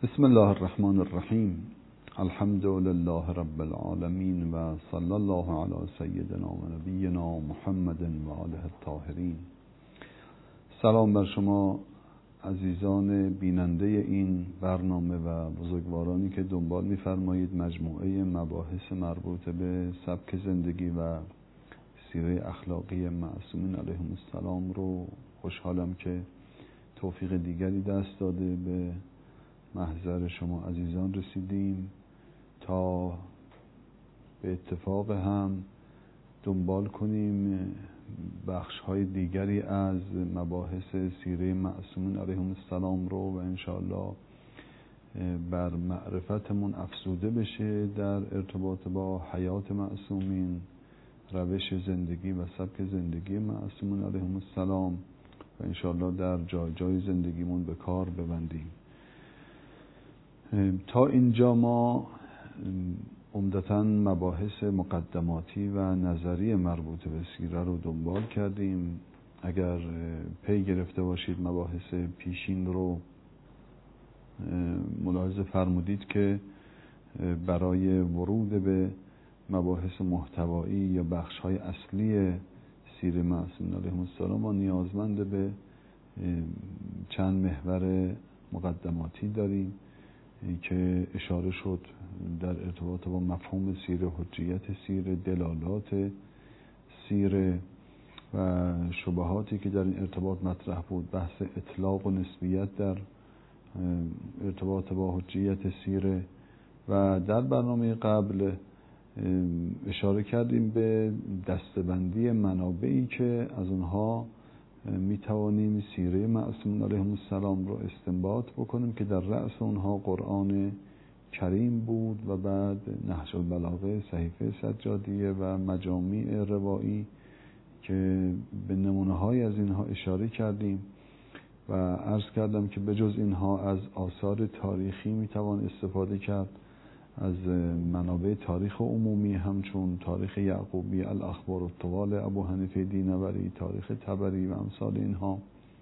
بسم الله الرحمن الرحیم. الحمد لله رب العالمین و صلی الله علی سیدنا و نبینا محمد و آله الطاهرین. سلام بر شما عزیزان بیننده این برنامه و بزرگوارانی که دنبال می‌فرمایید مجموعه مباحث مربوط به سبک زندگی و سیره اخلاقی معصومین علیهم السلام رو. خوشحالم که توفیق دیگری دست داده به محضر شما عزیزان رسیدیم تا به اتفاق هم دنبال کنیم بخش‌های دیگری از مباحث سیره معصومین علیهم السلام رو و انشاءالله بر معرفتمون افزوده بشه در ارتباط با حیات معصومین، روش زندگی و سبک زندگی معصومین علیهم السلام و انشاءالله در جای زندگیمون به کار ببندیم. تا اینجا ما عمدتاً مباحث مقدماتی و نظری مربوط به سیره رو دنبال کردیم. اگر پی گرفته باشید مباحث پیشین رو ملاحظه فرمودید که برای ورود به مباحث محتوایی یا بخش‌های اصلی سیره معصومین علیهم السلام ما نیازمند به چند محور مقدماتی داریم که اشاره شد در ارتباط با مفهوم سیره، حجیت سیره، دلالات سیره و شبهاتی که در این ارتباط مطرح بود، بحث اطلاق و نسبیت در ارتباط با حجیت سیره و در برنامه قبل اشاره کردیم به دسته‌بندی منابعی که از اونها می توانیم سیره معصومین علیهم السلام رو استنباط بکنیم که در رأس اونها قرآن کریم بود و بعد نهج البلاغه، صحیفه سجادیه و مجامع روایی که به نمونه‌های از اینها اشاره کردیم و عرض کردم که بجز اینها از آثار تاریخی می توان استفاده کرد، از منابع تاریخ عمومی همچون تاریخ یعقوبی، الاخبار الطوال ابو حنیفه دینوری، تاریخ طبری و امثال اینها.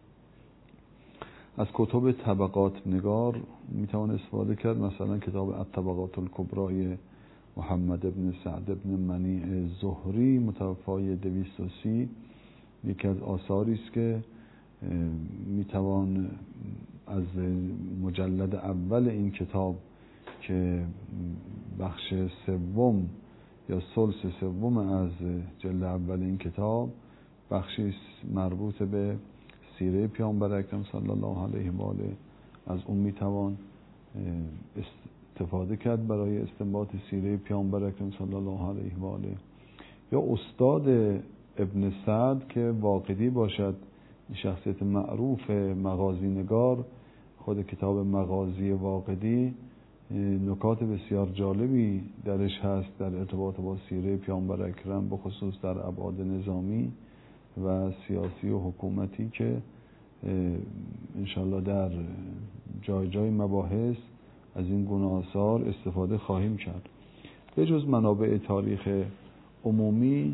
از کتب طبقات نگار میتوان استفاده کرد، مثلا کتاب الطبقات الکبری محمد بن سعد بن منیع زهری متوفای 230 یکی از آثاری است که میتوان از مجلد اول این کتاب که بخش سوم یا ثلث سوم از جلد اول این کتاب بخشی مربوط به سیره پیامبر اکرم صلی الله علیه و آله، از اون میتوان استفاده کرد برای استنباط سیره پیامبر اکرم صلی الله علیه و آله. یا استاد ابن سعد که واقدی باشد، شخصیت معروف مغازی نگار، خود کتاب مغازی واقدی نکات بسیار جالبی درش هست در ارتباط با سیره پیامبر اکرم، به خصوص در ابعاد نظامی و سیاسی و حکومتی که انشالله در جای مباحث از این گونه آثار استفاده خواهیم کرد. به جز منابع تاریخ عمومی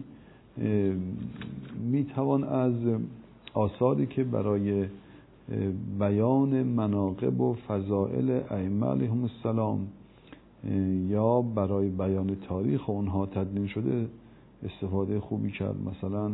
میتوان از آثاری که برای بیان مناقب و فضائل ائمه علیهم السلام یا برای بیان تاریخ اونها تدوین شده استفاده خوبی کرد. مثلا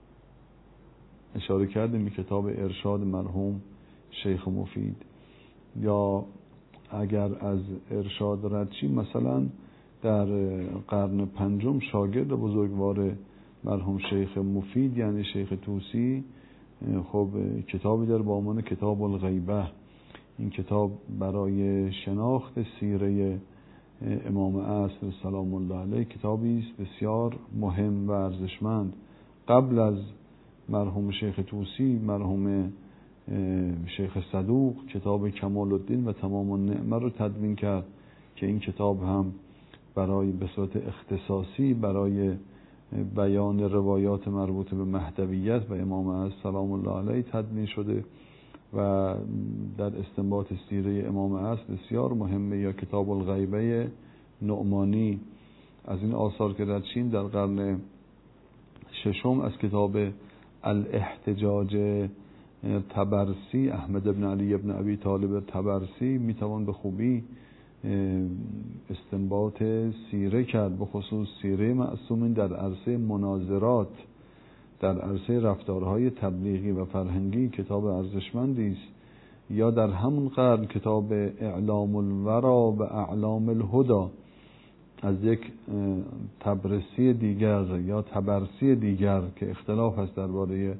اشاره کردیم به کتاب ارشاد مرحوم شیخ مفید، یا اگر از ارشاد رد شیم مثلا در قرن پنجم شاگرد بزرگوار مرحوم شیخ مفید یعنی شیخ طوسی خب کتابی در با عنوان کتاب الغیبه. این کتاب برای شناخت سیره امام عصر سلام الله علیه کتابی است بسیار مهم و ارزشمند. قبل از مرحوم شیخ طوسی مرحوم شیخ صدوق کتاب کمال الدین و تمام النعمه رو تدوین کرد که این کتاب هم برای به صورت اختصاصی برای بیان روایات مربوط به مهدویت و امام عصر سلام الله علیه تدوین شده و در استنباط سیره امام عصر بسیار مهمه. یا کتاب الغیبه نعمانی. از این آثار که ردشین در قرن ششم از کتاب الاحتجاج طبرسی، احمد ابن علی ابن ابی طالب طبرسی میتوان به خوبی استنباط سیره کرد، به خصوص سیره معصومین در عرصه مناظرات، در عرصه رفتارهای تبلیغی و فرهنگی کتاب ارزشمندی است. یا در همون قرن کتاب اعلام الورا و اعلام الهدی از یک طبرسی دیگر یا طبرسی دیگر که اختلاف است درباره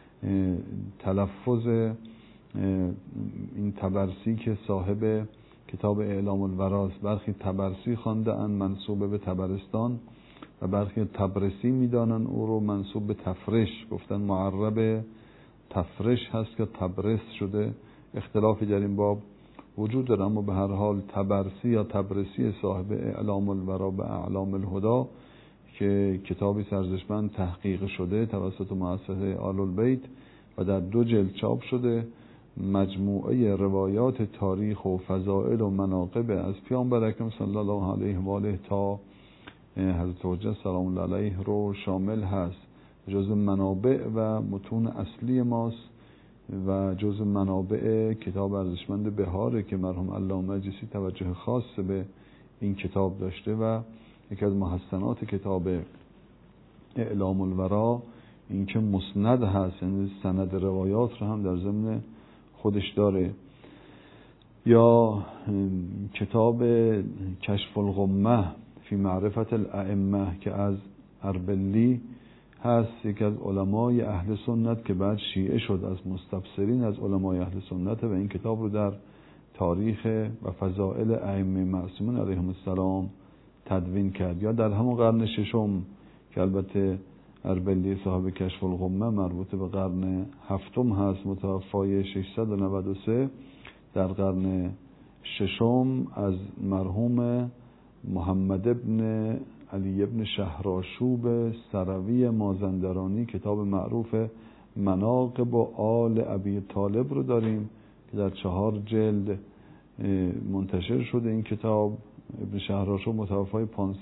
تلفظ این طبرسی که صاحب کتاب اعلام الوراست. برخی طبرسی خوانده اند منسوب به طبرستان و برخی طبرسی میدانن او رو منسوب به تفرش، گفتن معرب تفرش هست که تبرس شده. اختلافی در این باب وجود داره، اما به هر حال طبرسی یا طبرسی صاحب اعلام الورا به اعلام الهدی که کتابی ارزشمند تحقیق شده توسط مؤسسه آل البیت و در 2 جلد چاپ شده، مجموعه روایات تاریخ و فضائل و مناقب از پیامبر اکرم صلی الله علیه و آله تا حضرت حجت سلام الله علیه رو شامل هست. جزء منابع و متون اصلی ماست و جزء منابع کتاب ارزشمند بهاره که مرحوم علامه مجلسی توجه خاص به این کتاب داشته و یکی از محسنات کتاب اعلام الورا این که مسند هست، یعنی سند روایات رو هم در ضمن خودش داره. یا کتاب کشف الغمه فی معرفت الائمه که از اربلی هست، یکی از علمای اهل سنت که بعد شیعه شد، از مستبصرین از علمای اهل سنت و این کتاب رو در تاریخ و فضائل ائمه معصومین علیهم السلام تدوین کرد. یا در همون قرن ششم که البته اربلی صاحب کشف الغمه مربوط به قرن هفتم هست، متوفای 693، در قرن ششم از مرحوم محمد ابن علی ابن شهرآشوب سروی مازندرانی کتاب معروف مناقب و آل ابی طالب رو داریم که در 4 جلد منتشر شده. این کتاب ابن شهرآشوب متوفای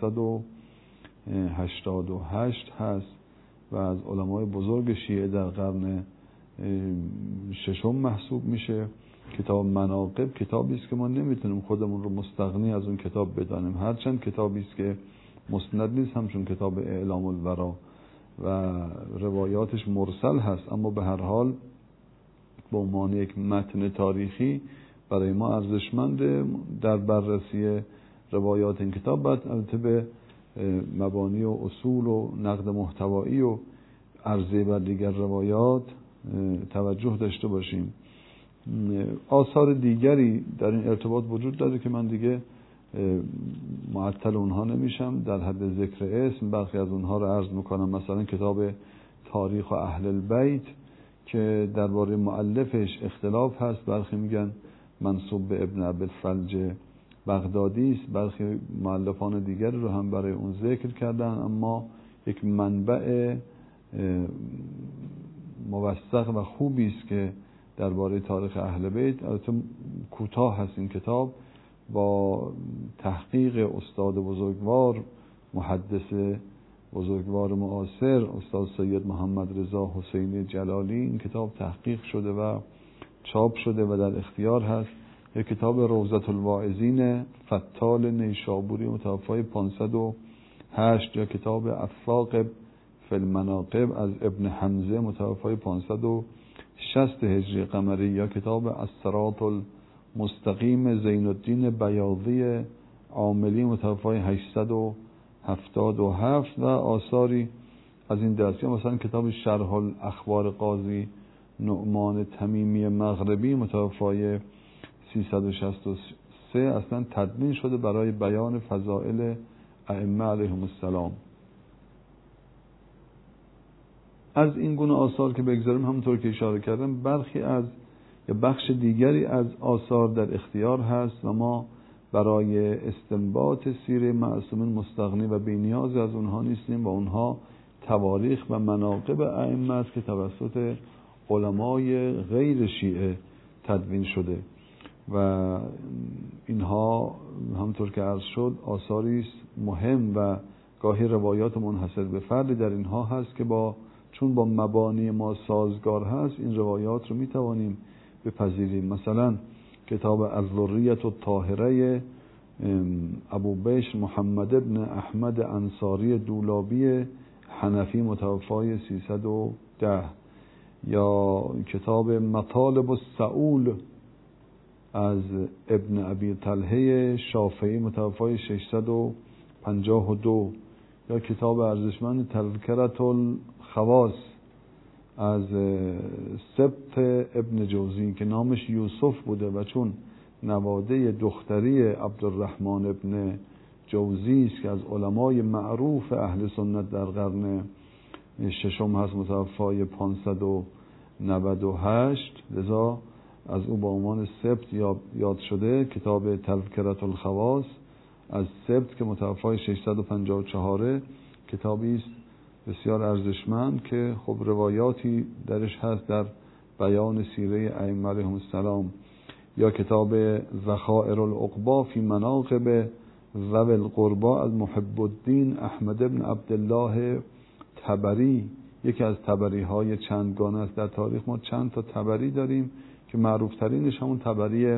588 هست و از علمای بزرگ شیعه در قرن ششم محسوب میشه. کتاب مناقب کتابی است که ما نمیتونیم خودمون رو مستغنی از اون کتاب بدانیم، هرچند کتابی است که مسند نیست همچون کتاب اعلام الورا و روایاتش مرسل هست، اما به هر حال به عنوان یک متن تاریخی برای ما ارزشمنده. در بررسی روایات این کتاب باید البته به مبانی و اصول و نقد محتوایی و عرضه بر دیگر روایات توجه داشته باشیم. آثار دیگری در این ارتباط وجود داره که من دیگه معطل اونها نمیشم، در حد ذکر اسم برخی از اونها رو عرض میکنم. مثلا کتاب تاریخ و اهل البیت که درباره مؤلفش اختلاف هست، برخی میگن منسوب به ابن ابی الفلج بغدادی است، برخی مؤلفان دیگر رو هم برای اون ذکر کردن، اما یک منبع موثق و خوبی است که درباره تاریخ اهل بیت. البته کوتاه هست این کتاب، با تحقیق استاد بزرگوار محدث بزرگوار معاصر استاد سید محمد رضا حسینی جلالی این کتاب تحقیق شده و چاپ شده و در اختیار هست. یک کتاب روضة الواعظین فتال نیشابوری متوفای 508 یا کتاب الثاقب فی المناقب از ابن حمزه متوفای 560 هجری قمری یا کتاب الصراط المستقیم زین الدین بیاضی عاملی متوفای 877 و آثاری از این دست. مثلا کتاب شرح الاخبار قاضی نعمان تمیمی مغربی متوفای 363 اصلا تدوین شده برای بیان فضائل ائمه علیهم السلام. از این گونه آثار که بگذاریم، همونطور که اشاره کردم، برخی از یا بخش دیگری از آثار در اختیار هست و ما برای استنباط سیره معصومین مستغنی و بی‌نیاز از اونها نیستیم و اونها تواریخ و مناقب ائمه است که توسط علمای غیر شیعه تدوین شده و اینها همونطور که عرض شد آثاری است مهم و گاهی روایات منحصر به فرد در اینها هست که با چون با مبانی ما سازگار هست این روایات رو میتوانیم بپذیریم. مثلا کتاب الذریة الطاهره ابو بشر محمد ابن احمد انصاری دولابی حنفی متوفای 310، یا کتاب مطالب السؤول از ابن ابی طلحه شافعی متوفای 652، یا کتاب ارزشمند تذکرة الخواص از سبط ابن جوزی که نامش یوسف بوده و چون نواده دختری عبدالرحمن ابن جوزی است که از علمای معروف اهل سنت در قرن ششم هست متوفای 598، لذا از او با عنوان سبط یاد شده. کتاب تذکرة الخواص از سبط که متوفای 654 کتابی است بسیار ارزشمند که خب روایاتی درش هست در بیان سیره ائمه علیهم السلام، یا کتاب ذخائر العقبی فی مناقب ذوی القربی از محب الدین احمد ابن عبدالله طبری، یکی از طبری های چندگانه است. در تاریخ ما چند تا طبری داریم که معروف ترینش همون طبری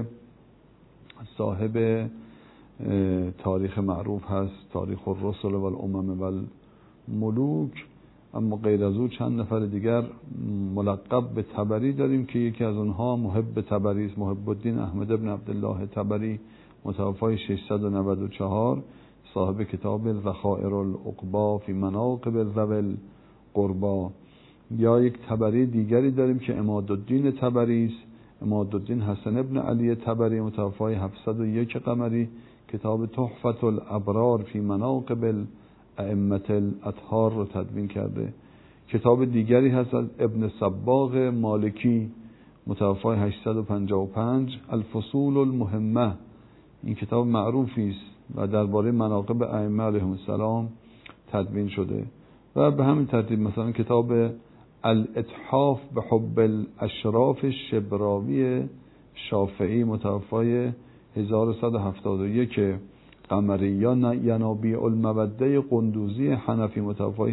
صاحب تاریخ معروف هست، تاریخ الرسل و الامم و الملوک، اما غیر از او چند نفر دیگر ملقب به طبری داریم که یکی از اونها محب طبری است، محب الدین احمد ابن عبدالله طبری متوفای 694 صاحب کتاب ذخائر العقبی فی مناقب ذوی القربی. یا یک طبری دیگری داریم که عمادالدین طبری است، عمادالدین حسن ابن علی طبری متوفای 701 قمری کتاب تحفة الابرار فی مناقب ائمة الاطهار رو تدوین کرده. کتاب دیگری هست از ابن صباغ مالکی متوفای 855 الفصول المهمه، این کتاب معروفی است و درباره مناقب ائمه علیهم السلام تدوین شده. و به همین ترتیب مثلا کتاب الاتحاف به حب الاشراف شبراوی شافعی متوفای 1171 قمری، یا ینابیع الموده قندوزی حنفی متوفای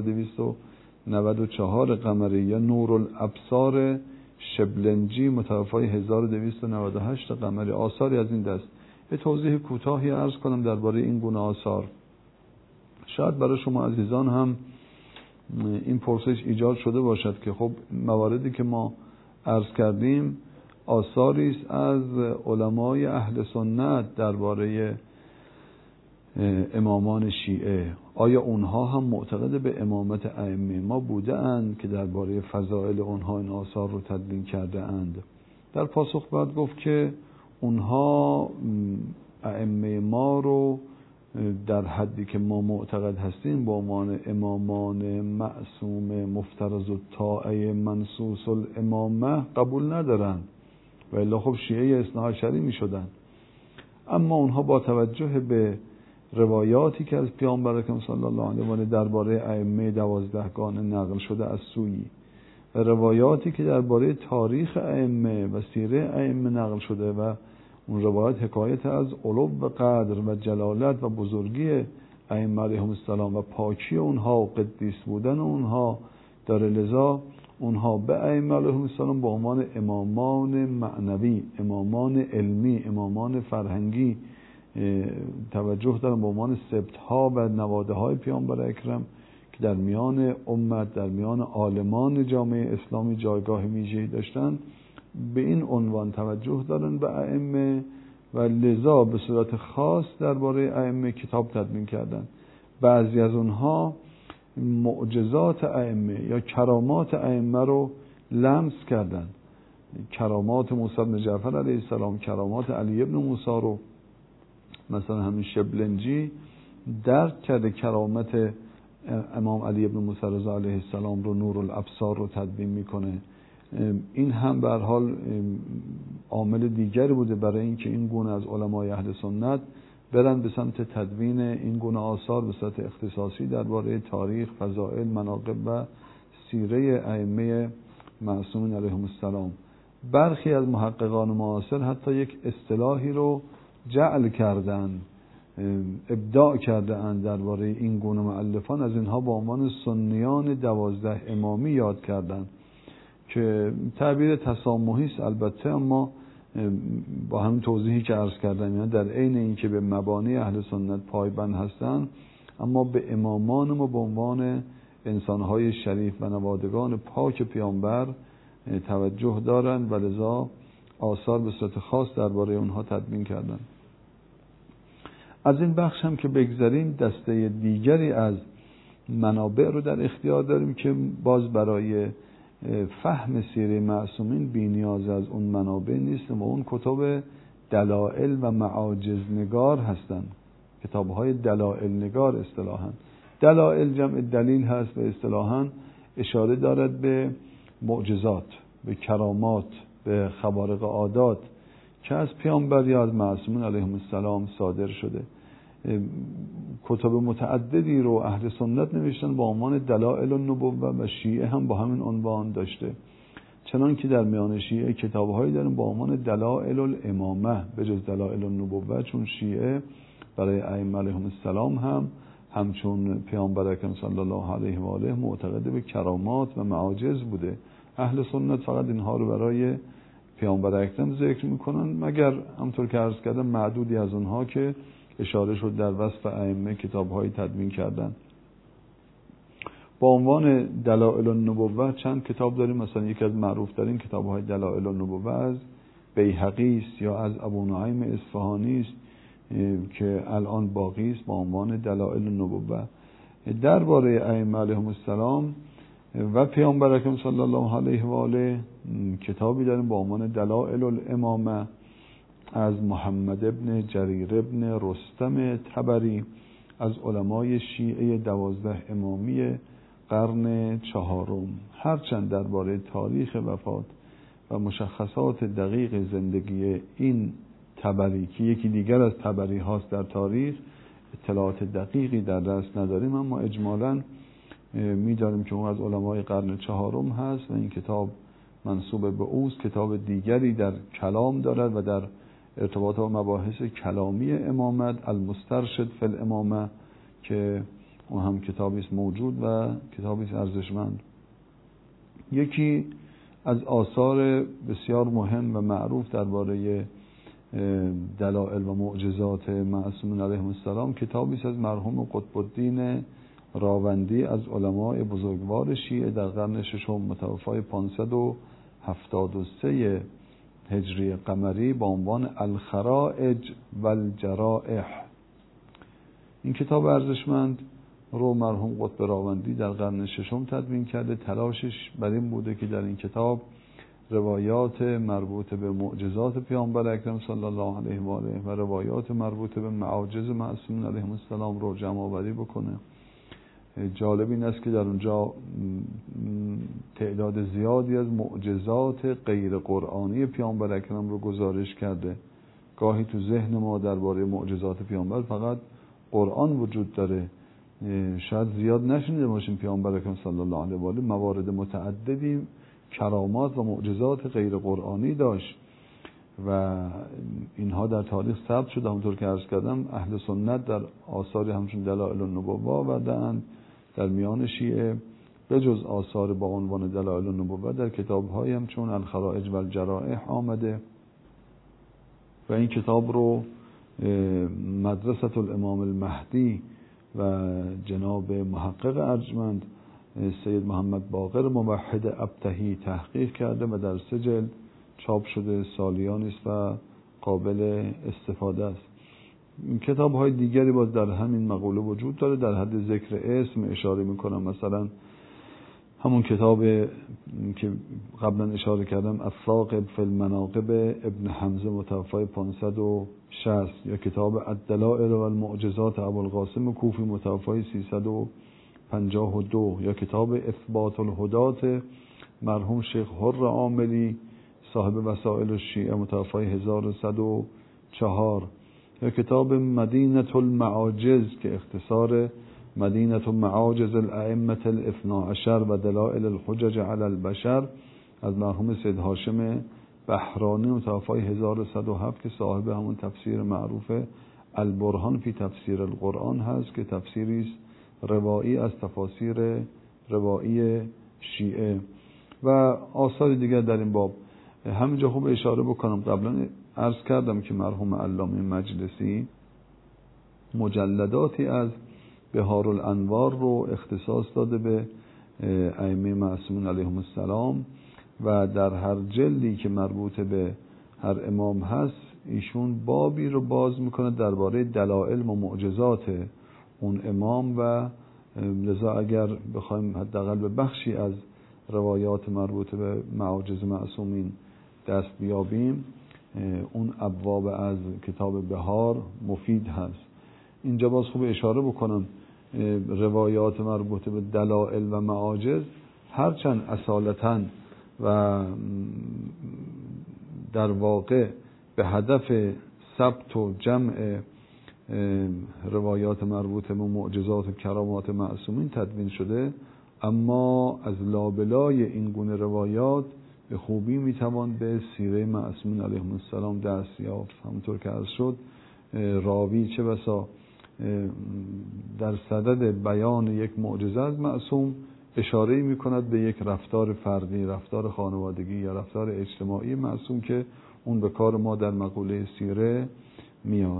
1294 قمری، یا نور الابصار شبلنجی متوفای 1298 قمری. آثاری از این دست. به توضیح کوتاهی عرض کنم درباره این گونه آثار. شاید برای شما عزیزان هم این پرسش ایجاد شده باشد که خب مواردی که ما عرض کردیم آثاری است از علمای اهل سنت درباره امامان شیعه، آیا اونها هم معتقد به امامت ائمه ما بوده اند که درباره فضائل اونها این آثار رو تدوین کرده اند؟ در پاسخ باید گفت که اونها ائمه ما رو در حدی که ما معتقد هستیم با عنوان امامان معصوم مفترض الطاعه منصوص الامامه قبول ندارن و الا خب شیعه اثناعشری می شدن. اما اونها با توجه به روایاتی که از پیامبر اکرم صلی الله علیه و آله درباره ائمه 12 نقل شده از سویی و روایاتی که درباره تاریخ ائمه و سیره ائمه نقل شده و اون روایت حکایت از علو و قدر و جلالت و بزرگی ائمه علیهم السلام و پاکی اونها و قدیس بودن اونها داره، لذا اونها به ائمه علیهم السلام به عنوان امامان معنوی، امامان علمی، امامان فرهنگی توجه دارن، به عنوان سبط‌ها و نواده‌های پیامبر اکرم که در میان امت، در میان عالمان جامعه اسلامی جایگاه ویژه‌ای داشتن، به این عنوان توجه دارن به ائمه و لذا به صورت خاص درباره ائمه کتاب تدوین کردن. بعضی از اونها معجزات ائمه یا کرامات ائمه رو لمس کردن، کرامات موسی بن جعفر علیه السلام، کرامات علی ابن موسی رو مثلا همین شبلنجی درک کرده، کرامت امام علی ابن موسی رضا علیه السلام رو، نور الابصار رو تدوین میکنه. این هم به هر حال عامل دیگری بوده برای اینکه این گونه از علمای اهل سنت برن به سمت تدوین این گونه آثار به صورت اختصاصی درباره تاریخ، فضائل، مناقب و سیره ائمه معصومین علیهم السلام. برخی از محققان معاصر حتی یک اصطلاحی رو جعل کردن ابداع کرده اند درباره این گونه مؤلفان، از اینها با عنوان سنیان 12 امامی یاد کردند که تعبیر تسامحی است البته، اما با همین توضیحی که عرض کردم، یعنی در عین اینکه به مبانی اهل سنت پایبند هستند، اما به امامان ما به عنوان انسانهای شریف و نوادگان پاک پیامبر توجه دارند و لذا آثار به صورت خاص درباره اونها تدوین کردند. از این بخش هم که بگذریم، دسته دیگری از منابع رو در اختیار داریم که باز برای فهم سیره معصومین بی نیاز از اون منابع نیست و اون کتب دلائل و معاجز نگار هستند. کتاب‌های دلائل نگار اصطلاحاً، دلائل جمع دلیل هست و اصطلاحاً اشاره دارد به معجزات، به کرامات، به خوارق عادات که از پیامبر یا از معصومین علیهم السلام صادر شده. کتب متعددی رو اهل سنت نوشتن با عنوان دلائل النبوه و شیعه هم با همین عنوان داشته، چنان که در میان شیعه کتاب‌هایی داریم با عنوان دلائل الامامه به جز دلائل النبوه، چون شیعه برای ائمه علیهم السلام هم همچون پیامبر اکرم صلی الله علیه و آله معتقد به کرامات و معاجز بوده. اهل سنت فقط اینها رو برای پیامبر اکرم ذکر میکنن، مگر همطور که عرض کردم معدودی از اونها که اشاره شد در وصف ائمه کتاب‌های تدوین کردن. با عنوان دلائل النبوه چند کتاب داریم، مثلا یکی از معروف‌ترین کتاب‌های دلائل النبوه از بیهقی است یا از ابو نعیم اصفهانی است که الان باقی است با عنوان دلائل النبوه. درباره ائمه علیهم السلام و پیامبر اکرم صلی الله علیه و آله کتابی داریم با عنوان دلائل الامامه از محمد ابن جریر ابن رستم طبری از علمای شیعه 12 امامی قرن 4، هرچند درباره تاریخ وفات و مشخصات دقیق زندگی این طبری که یکی دیگر از طبری هاست در تاریخ اطلاعات دقیقی در دست نداریم، اما اجمالاً می‌دانیم که اون از علمای قرن 4 هست و این کتاب منسوب به اوست. کتاب دیگری در کلام دارد و در ارتباط با مباحث کلامی امامت، المسترشد فی الامامه، که اون هم کتابی است موجود و کتابی است ارزشمند. یکی از آثار بسیار مهم و معروف درباره دلائل و معجزات معصومین علیهم السلام کتابی است از مرحوم قطب الدین راوندی از علمای بزرگوار شیعه در قرن 6 متوفای 573 هجری قمری با عنوان الخرائج و الجرائح. این کتاب ارزشمند رو مرحوم قطب راوندی در قرن 6 تدوین کرده. تلاشش بر این بوده که در این کتاب روایات مربوط به معجزات پیامبر اکرم صلی الله علیه و آله و روایات مربوط به معاجز معصومین علیهم السلام رو جمع آوری بکنه. جالب این است که در اونجا تعداد زیادی از معجزات غیر قرآنی پیامبر اکرم رو گزارش کرده. گاهی تو ذهن ما درباره معجزات پیامبر فقط قرآن وجود داره، شاید زیاد نشنیده باشیم پیامبر اکرم صلی الله علیه و آله موارد متعددی کرامات و معجزات غیر قرآنی داشت و اینها در تاریخ ثبت شده. همونطور که عرض کردم اهل سنت در آثاری همچون دلائل النبوه آورده‌اند. در میان شیعه به جز آثار با عنوان دلائل النبوه در کتاب‌های همچون الخرائج و الجرائح آمده و این کتاب رو مدرسة الامام المهدی و جناب محقق ارجمند سید محمد باقر موحد ابتهی تحقیق کرده و در 3 جلد چاپ شده، سالیانی است و قابل استفاده است. کتاب های دیگری باز در همین مقوله وجود داره. در حد ذکر اسم اشاره میکنم، مثلا همون کتاب که قبلا اشاره کردم الثاقب فی المناقب ابن حمزه متوفای 560 یا کتاب الدلائل و المعجزات ابوالقاسم کوفی متوفای 352 یا کتاب اثبات الهدات مرحوم شیخ حر عاملی صاحب وسائل الشیعه متوفای 1104 یا کتاب مدینة المعاجز که اختصار مدینة معاجز الائمة الاثنا عشر و دلائل الحجج علی البشر از مرحوم سید هاشم بحرانی متوفای 1107 که صاحب همون تفسیر معروف البرهان فی تفسیر القرآن هست که تفسیری است روایی از تفاسیر روایی شیعه و آثار دیگر در این باب. همینجا خوب اشاره بکنم، قبلا عرض کردم که مرحوم علامه مجلسی مجلداتی از بهار الانوار رو اختصاص داده به ائمه معصومین علیهم السلام و در هر جلدی که مربوط به هر امام هست ایشون بابی رو باز میکنه درباره دلائل و معجزات اون امام و لذا اگر بخوایم حداقل به بخشی از روایات مربوط به معاجز معصومین دست بیابیم اون ابواب از کتاب بهار مفید هست. اینجا باز خوب اشاره بکنم روایات مربوط به دلائل و معاجز هرچند اصالتاً و در واقع به هدف ثبت و جمع روایات مربوط به معجزات و کرامات معصومین تدوین شده، اما از لابلای این گونه روایات به خوبی میتوان به سیره معصومین علیهم السلام دست یافت. همونطور که عرض شد راوی چه بسا در صدد بیان یک معجزه از معصوم اشاره می کند به یک رفتار فردی، رفتار خانوادگی یا رفتار اجتماعی معصوم که اون به کار ما در مقوله سیره میاد.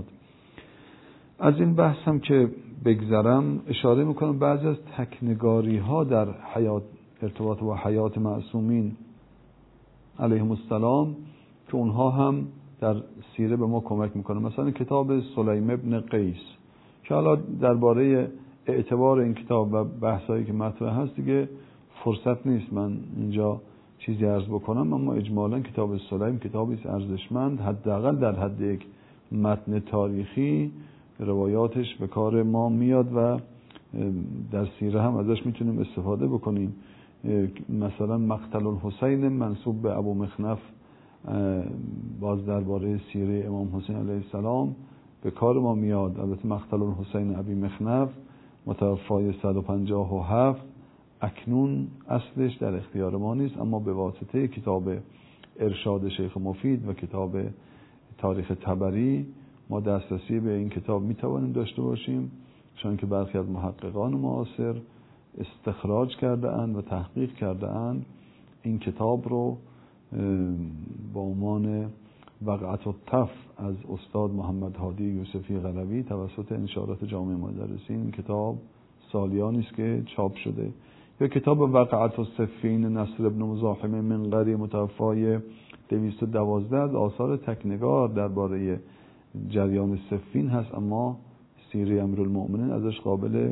از این بحث هم که بگذرم اشاره میکنم بعضی از تکنگاری ها در ارتباط با حیات معصومین علیهم السلام که اونها هم در سیره به ما کمک میکنه. مثلا کتاب سلیم ابن قیس که حالا درباره اعتبار این کتاب و بحثایی که مطرح هست دیگه فرصت نیست من اینجا چیزی عرض بکنم، اما اجمالا کتاب سلیم کتابی است ارزشمند، حداقل در حد یک متن تاریخی روایاتش به کار ما میاد و در سیره هم ازش میتونیم استفاده بکنیم. مثلا مقتل الحسین منسوب به ابو مخنف باز درباره سیره امام حسین علیه السلام به کار ما میاد. البته مقتل الحسین ابی مخنف متوفای 157 اکنون اصلش در اختیار ما نیست، اما به واسطه کتاب ارشاد شیخ مفید و کتاب تاریخ طبری ما دسترسی به این کتاب میتوانیم داشته باشیم، چون که برخی از محققان معاصر استخراج کرده اند و تحقیق کرده اند این کتاب رو با عنوان وقعت الطف از استاد محمد هادی یوسفی قلوی توسط انشارات جامعه مدرسین این کتاب سالیانی است که چاپ شده، یا کتاب وقعت الصفین نصر ابن مزاحم منقری متوفای 212 از آثار تکنگار درباره جریان صفین هست، اما سیره امیرالمؤمنین ازش قابل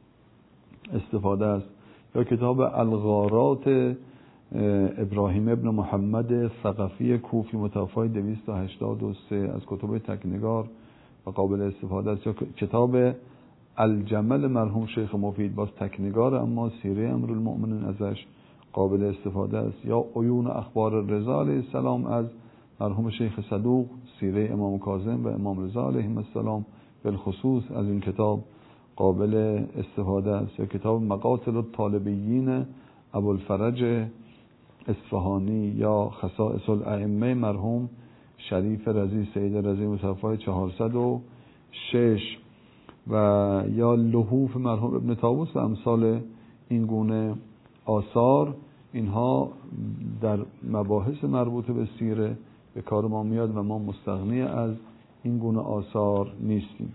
استفاده است. یا کتاب الغارات ابراهیم ابن محمد ثقفی کوفی متوفای 283 از کتب تکنگار و قابل استفاده است. یا کتاب الجمل مرحوم شیخ مفید باز تکنگار اما سیره امیرالمؤمنین ازش قابل استفاده است. یا عیون اخبار رضا علیه السلام از مرحوم شیخ صدوق سیره امام کاظم و امام رضا علیهم السلام بالخصوص از این کتاب قابل استفاده است. یا کتاب مقاتل الطالبیین ابوالفرج اصفهانی یا خصائص الائمه مرحوم شریف رضی سید رضی متوفای 406 و یا لحوف مرحوم ابن طاووس و امثال این گونه آثار. اینها در مباحث مربوط به سیره به کار ما میاد و ما مستغنی از این گونه آثار نیستیم.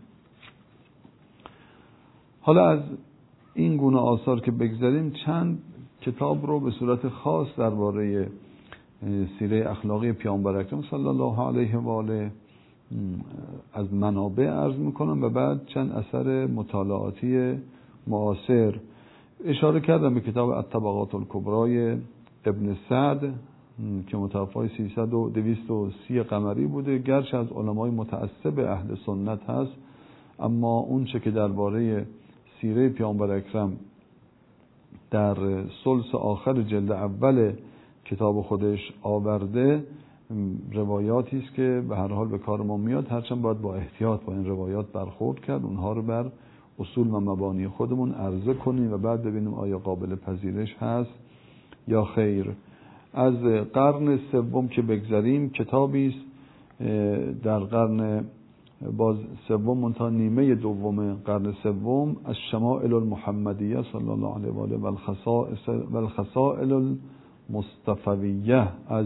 حالا از این گونه آثار که بگذاریم چند کتاب رو به صورت خاص درباره سیره اخلاقی پیامبر اکرم صلی الله علیه و آله از منابع عرض میکنم و بعد چند اثر مطالعاتی معاصر. اشاره کردم به کتاب الطبقات الکبرای ابن سعد که متوفای 230 قمری بوده، گرچه از علمای متعصب اهل سنت هست، اما اون چه که درباره سیره پیامبر اکرم در ثلث آخر جلد اول کتاب خودش آورده روایاتی است که به هر حال به کار ما میاد، هرچند باید با احتیاط با این روایات برخورد کرد، اونها رو بر اصول و مبانی خودمون عرضه کنیم و بعد ببینیم آیا قابل پذیرش هست یا خیر. از قرن سوم که بگذریم کتابی است در قرن باز سوم منتها نیمه دوم قرن سوم، از شمائل المحمدیه صلی الله علیه و آله و الخصائل المصطفویه، از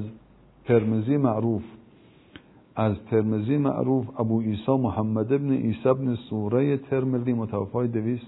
ترمذی معروف ابو عیسی محمد ابن عیسی ابن سوره ترمذی متوفی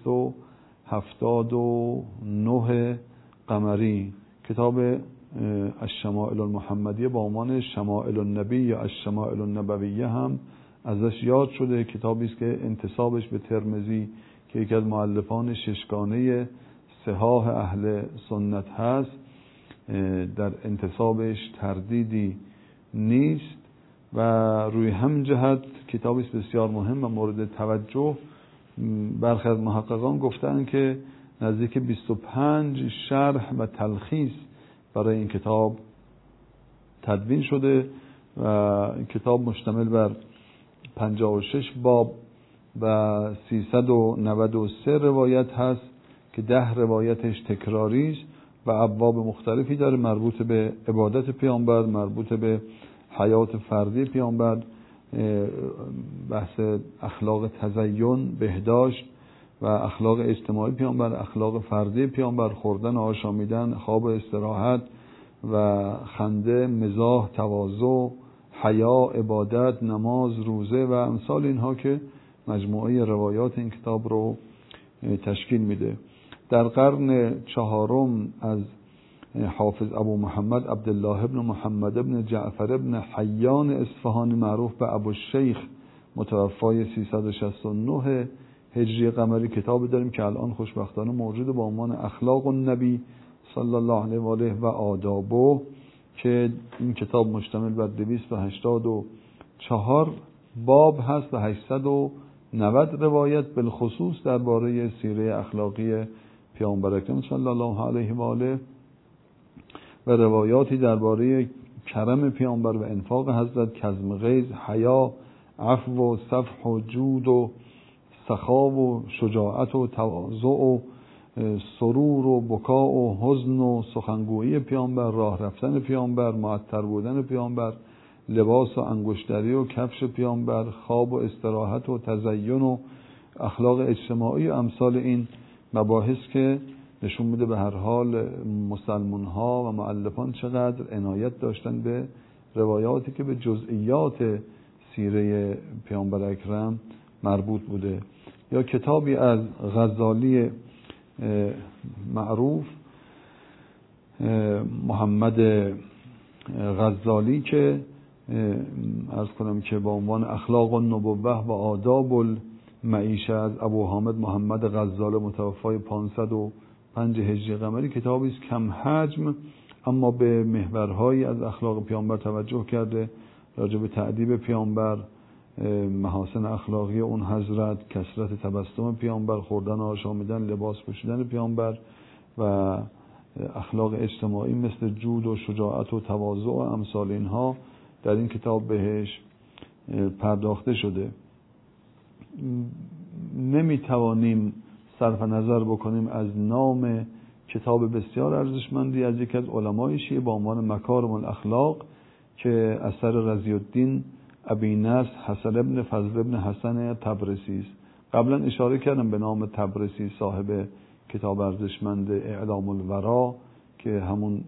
279 قمری، کتاب الشمائل المحمدیه با عنوان شمائل النبی یا الشمائل النبویه هم ازش یاد شده. کتابی است که انتسابش به ترمذی که یکی از مؤلفان ششگانه صحاح اهل سنت هست، در انتسابش تردیدی نیست و روی هم جهت کتابی است بسیار مهم و مورد توجه. برخی از محققان گفتن که نزدیک 25 شرح و تلخیص برای این کتاب تدوین شده و این کتاب مشتمل بر 56 باب و 393 روایت هست که 10 روایتش تکراری است و ابواب مختلفی داره، مربوط به عبادت پیامبر، مربوط به حیات فردی پیامبر، بحث اخلاق تزین، بهداشت و اخلاق اجتماعی پیامبر، اخلاق فردی پیامبر، خوردن، آشامیدن، خواب، استراحت و خنده، مزاح، تواضع، حیا، عبادت، نماز، روزه و امثال اینها که مجموعه روایات این کتاب رو تشکیل میده. در قرن چهارم از حافظ ابو محمد عبدالله ابن محمد ابن جعفر ابن حیان اصفهانی معروف به ابو الشیخ متوفای 369 هجری قمری کتاب داریم که الان خوشبختانه موجود با عنوان اخلاق النبی صلی الله علیه و آله و آدابه، که این کتاب مشتمل بر 284 باب هست و 890 روایت بالخصوص درباره سیره اخلاقی پیامبر اکرم صلی الله علیه و آله و روایاتی درباره کرم پیامبر و انفاق حضرت، کظم غیظ، حیا، عفو و صفح و جود و سخا و شجاعت و تواضع و سرور و بکا و حزن و سخنگویی پیامبر، راه رفتن پیامبر، معطر بودن پیامبر، لباس و انگشتری و کفش پیامبر، خواب و استراحت و تزین و اخلاق اجتماعی و امثال این مباحث که نشون میده به هر حال مسلمان ها و مؤلفان چقدر عنایت داشتن به روایاتی که به جزئیات سیره پیامبر اکرم مربوط بوده. یا کتابی از غزالی معروف محمد غزالی که عرض کنم که با عنوان اخلاق النبوه و آداب المعیشه از ابو حامد محمد غزال متوفای 505 هجری قمری، کتابی است کم حجم اما به محورهایی از اخلاق پیامبر توجه کرده، راجع به تأدیب پیامبر، محاسن اخلاقی اون حضرت، کثرت تبسم پیامبر، خوردن، آشامیدن، لباس پوشیدن پیامبر و اخلاق اجتماعی مثل جود و شجاعت و تواضع و امثال اینها در این کتاب بهش پرداخته شده. نمیتوانیم صرف نظر بکنیم از نام کتاب بسیار ارزشمندی از یکی از علمای شیعه با عنوان مکارم الاخلاق که اثر رضی الدین ابی نصر حسن ابن فضل ابن حسن تبرسی است. قبلا اشاره کردم به نام تبرسی صاحب کتاب ارزشمند اعلام الورا که همون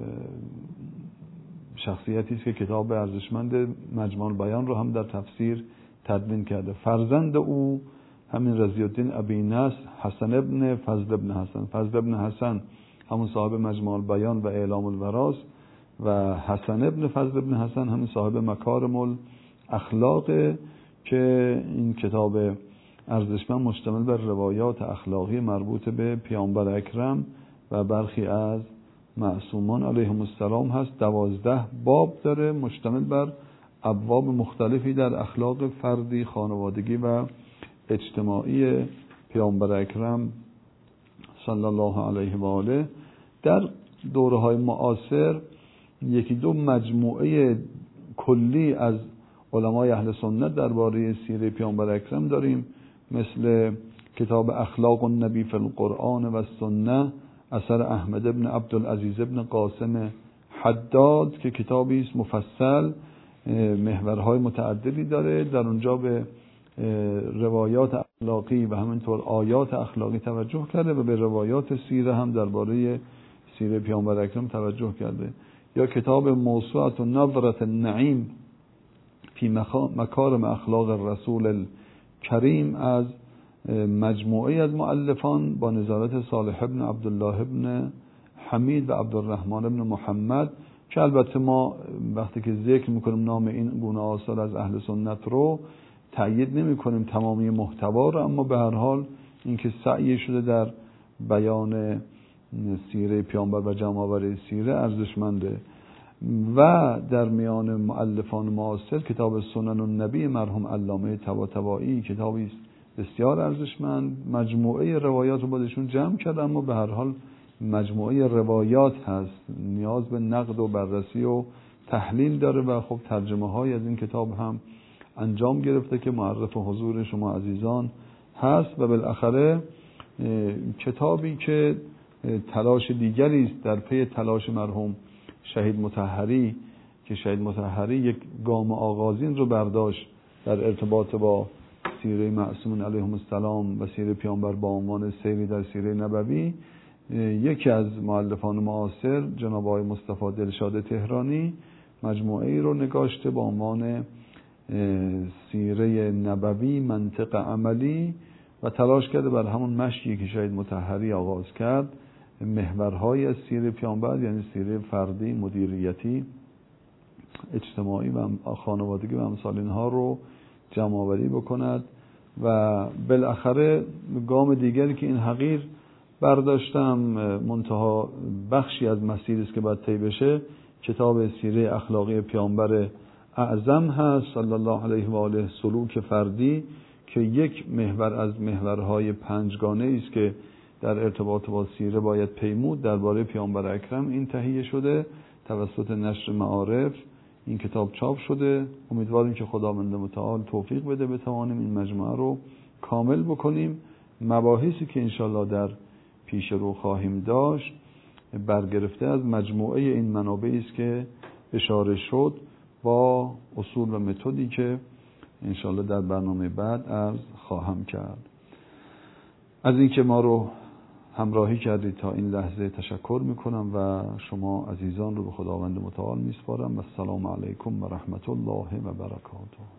شخصیتی است که کتاب ارزشمند مجموع البیان رو هم در تفسیر تدوین کرده. فرزند او همین رضی الدین ابی نصر حسن ابن فضل ابن حسن، فضل ابن حسن همون صاحب مجموع البیان و اعلام الوراست و حسن ابن فضل ابن حسن همین صاحب مکارم الاخلاق که این کتاب ارزشمند مشتمل بر روایات اخلاقی مربوط به پیامبر اکرم و برخی از معصومان علیهم السلام هست. 12 باب داره مشتمل بر ابواب مختلفی در اخلاق فردی، خانوادگی و اجتماعی پیامبر اکرم صلی الله علیه و آله. در دوره‌های معاصر یکی دو مجموعه کلی از علمای اهل سنت درباره سیره پیامبر اکرم داریم، مثل کتاب اخلاق النبی فی القرآن و السنه اثر احمد ابن عبدالعزیز ابن قاسم حداد که کتابی است مفصل، محورهای متعددی داره. در اونجا به روایات اخلاقی و همینطور آیات اخلاقی توجه کرده و به روایات سیره هم درباره سیره پیامبر اکرم توجه کرده. یا کتاب موسوعة نظرة النعیم فی مکارم اخلاق الرسول الکریم از مجموعه از مؤلفان با نظارت صالح ابن عبدالله ابن حمید و عبدالرحمن ابن محمد، که البته ما وقتی که ذکر میکنیم نام این گونه آثار از اهل سنت رو تأیید نمی کنیم تمامی محتوا رو، اما به هر حال اینکه سعی شده در بیان سیره پیامبر و جمع‌آوری سیره ارزشمنده. و در میان مؤلفان معاصر کتاب سنن النبی مرحوم علامه طباطبایی کتابی است بسیار ارزشمند، مجموعه روایات رو بازشون جمع کرد، اما به هر حال مجموعه روایات هست، نیاز به نقد و بررسی و تحلیل داره و خب ترجمه های از این کتاب هم انجام گرفته که معرف حضور شما عزیزان هست. و بالاخره کتابی که تلاش دیگری است در پی تلاش مرحوم شهید مطهری، که شهید مطهری یک گام آغازین رو برداشت در ارتباط با سیره معصومین علیهم السلام و سیره پیامبر با عنوان سیری در سیره نبوی. یکی از مؤلفان معاصر جناب آقای مصطفی دلشاد تهرانی مجموعه ای رو نگاشته با عنوان سیره نبوی منطق عملی و تلاش کرده بر همون مشی که شهید مطهری آغاز کرد محورهای از سیره پیامبر، یعنی سیره فردی، مدیریتی، اجتماعی و خانوادگی و امثال اینها رو جمع آوری بکند. و بالاخره گام دیگری که این حقیر برداشتم منتها بخشی از مسیری است که باید طی بشه، کتاب سیره اخلاقی پیامبر اعظم هست صلی الله علیه و آله، سلوک فردی، که یک محور از محورهای پنجگانه است که در ارتباط با سیره باید پیمود درباره پیامبر اکرم. این تهیه شده توسط نشر معارف، این کتاب چاپ شده. امیدواریم که خداوند متعال توفیق بده بتوانیم این مجموعه رو کامل بکنیم. مباحثی که انشالله در پیش رو خواهیم داشت برگرفته از مجموعه این منابعی است که اشاره شد با اصول و متدی که انشالله در برنامه بعد عرض خواهم کرد. از اینکه ما رو همراهی کردید تا این لحظه تشکر میکنم و شما عزیزان رو به خداوند متعال میسپارم. و السلام علیکم و رحمت الله و برکاته.